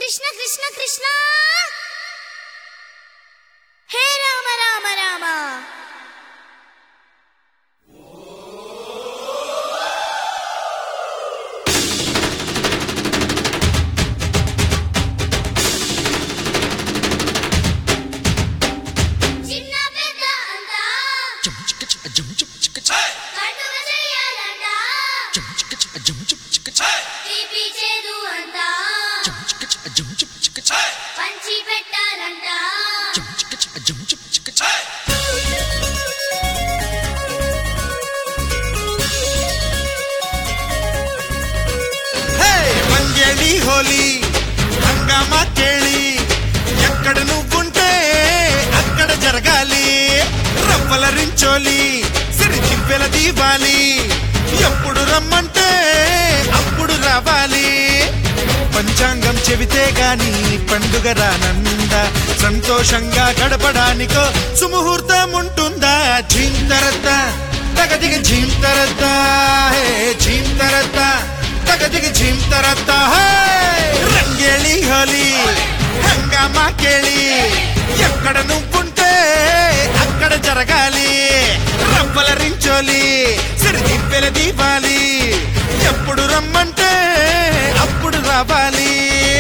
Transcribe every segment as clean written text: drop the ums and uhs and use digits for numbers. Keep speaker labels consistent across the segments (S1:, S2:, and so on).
S1: కృష్ణ కృష్ణ కృష్ణ హే రామ రామ రామ
S2: హోలీ హంగామా కేళి ఎక్కడ నువ్వుంటే అక్కడ జరగాలి రవ్వల రించోలి సిరి దివ్వెల దీవాలి ఎప్పుడు రమ్మంటే అప్పుడు రావాలి పంచాంగం చెబితే గాని పండుగ రానందా సంతోషంగా గడపడానికో సుముహూర్తం ఉంటుందా ఝీంతరద్దా తగదిగ ఝీంతరద్దా హే ఝీంతరద్దా తగదిగ ఝీంతరద్దా రంగేళి హోలీ హంగామా కేళి ఎక్కడ నువ్వుంటే అక్కడ జరగాలి రవ్వల రించోలి సిరి దివ్వెల దీవాలి ఎప్పుడు రమ్మంటే అప్పుడు రావాలి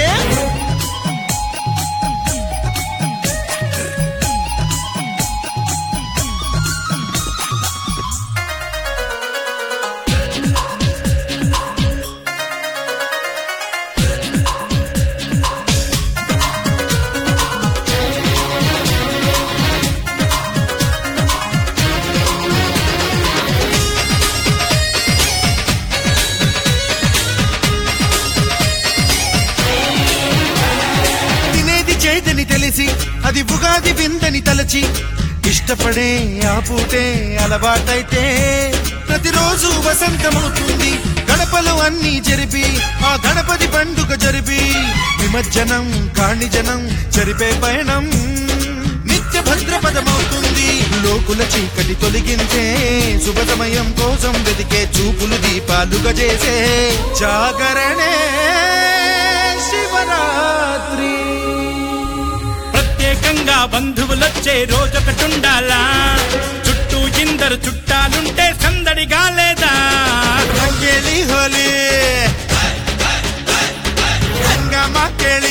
S2: తెలిసి అది ఉగాది విందని తలచి ఇష్టపడే ఆ పూటే అలవాటైతే ప్రతిరోజు వసంతమవుతుంది గడపలు అన్ని జరిపి ఆ గణపతి పండుగ జరిపి నిమజ్జనం కాణిజనం జరిపే పయనం నిత్య భద్రపదమవుతుంది లోకుల చీకటి తొలగించే శుభ సమయం కోసం వెతికే చూపులు దీపాలుగా చేసే జాగరణే శివరాత్రి
S3: ప్రత్యేకంగా బంధువులొచ్చే రోజొకటుండాలా చుట్టూ ఇందరు చుట్టాలుంటే సందడిగా లేదా
S2: రంగేలి హోలీ హంగామా కేళి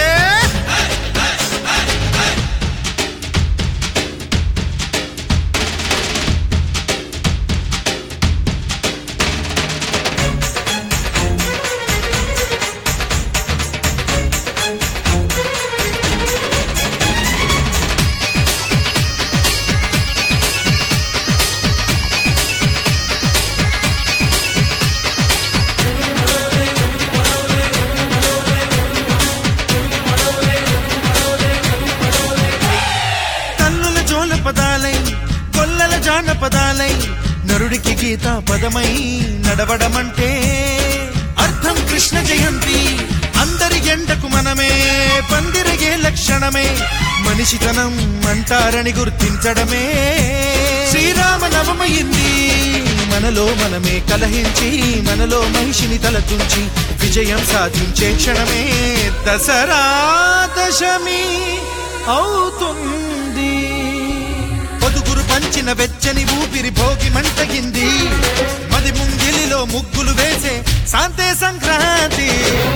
S2: పదాలై కొల్లల జానపదాలై నరుడికి గీతా పదమై నడవడమంటే అర్థం కృష్ణ జయంతి అందరి ఎండకు మనమే పందిరగే లక్షణమే మనిషితనం అంటారని గుర్తించడమే శ్రీరామ నవమయింది మనలో మనమే కలహించి మనలో మహిషిని తలతుంచి విజయం సాధించే క్షణమే దసరా దశమి అవుతుంది పొదుగురు పంచిన వెచ్చని ఊపిరి భోగి మంటగింది మది ముంగిలిలో ముగ్గులు వేసే శాంతే సంక్రాంతి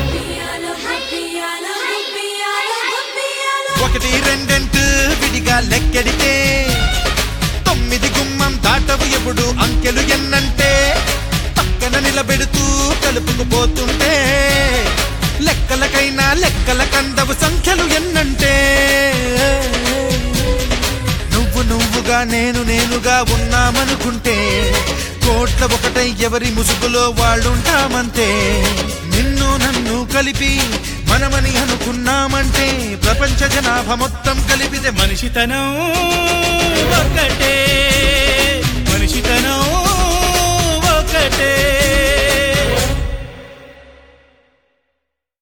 S2: ఒకటి రెండెంటు విడిగా లెక్కెడితే 9 గుమ్మం దాటవు ఎప్పుడు అంకెలు ఎన్నంటే పక్కన నిలబెడుతూ కలుపుకుపోతుంటే లెక్కలకైనా లెక్కల కందవు సంఖ్యలు ఎన్నంటే నువ్వుగా నేనుగా ఉన్నామనుకుంటే కోట్ల ఒకటై ఎవరి ముసుగులో వాళ్ళుంటామంతే నిన్ను నన్ను కలిపి మనమని అనుకున్నామంటే ప్రపంచ జనాభా మొత్తం కలిపితే
S3: మనిషితనం ఒకటే మనిషితనం ఒకటే